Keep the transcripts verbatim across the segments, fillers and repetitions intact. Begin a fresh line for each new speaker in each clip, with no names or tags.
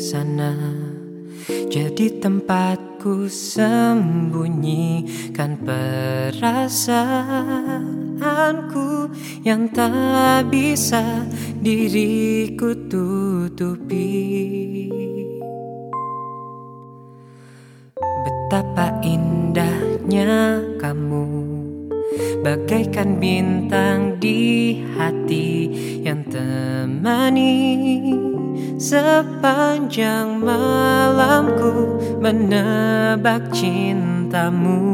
sana jadi tempatku sembunyikan perasaanku yang tak bisa diriku tutupi. Betapa indahnya kamu, bagaikan bintang di hati yang temani sepanjang malamku menebak cintamu.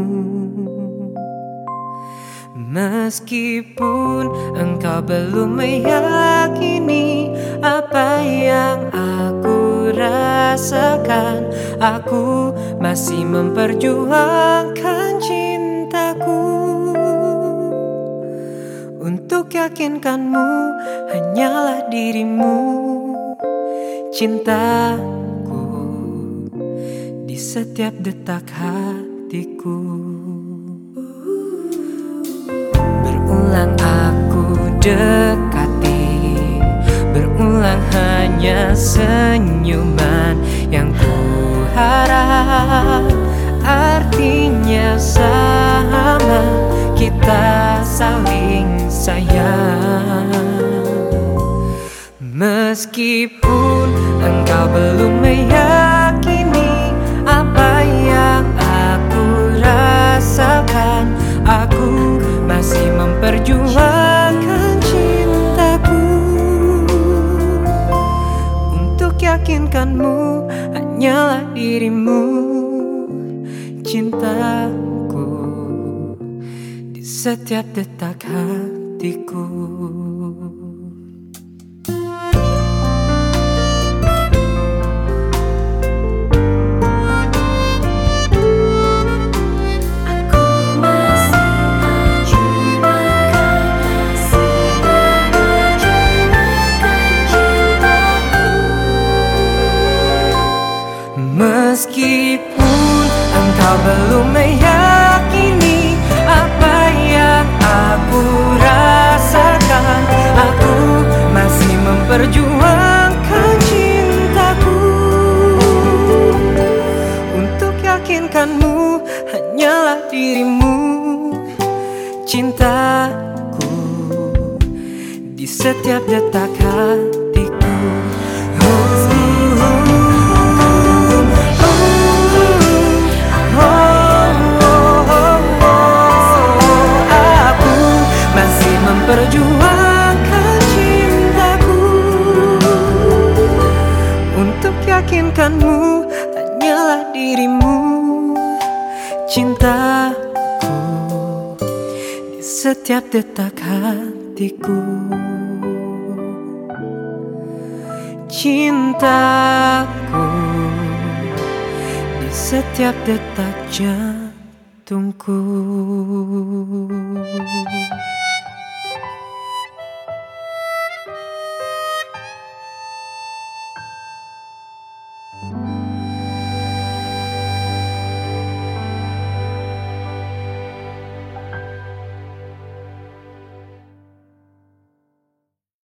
Meskipun engkau belum meyakini apa yang aku rasakan, aku masih memperjuangkan cintaku. Untuk yakinkanmu hanyalah dirimu, cintaku di setiap detak hatiku. Berulang aku dekati, berulang hanya senyuman yang ku harap artinya sama, kita saling sayang. Meskipun engkau belum meyakini apa yang aku rasakan, aku masih memperjuangkan cintaku. Untuk yakinkanmu hanyalah dirimu, cintaku di setiap detak hatiku. Meskipun engkau belum meyakini apa yang aku rasakan, aku masih memperjuangkan cintaku. Untuk yakinkanmu hanyalah dirimu, cintaku di setiap detak hatiku. Oh, perjuangkan cintaku. Untuk yakinkanmu hanyalah dirimu, cintaku di setiap detak hatiku. Cintaku di setiap detak jantungku.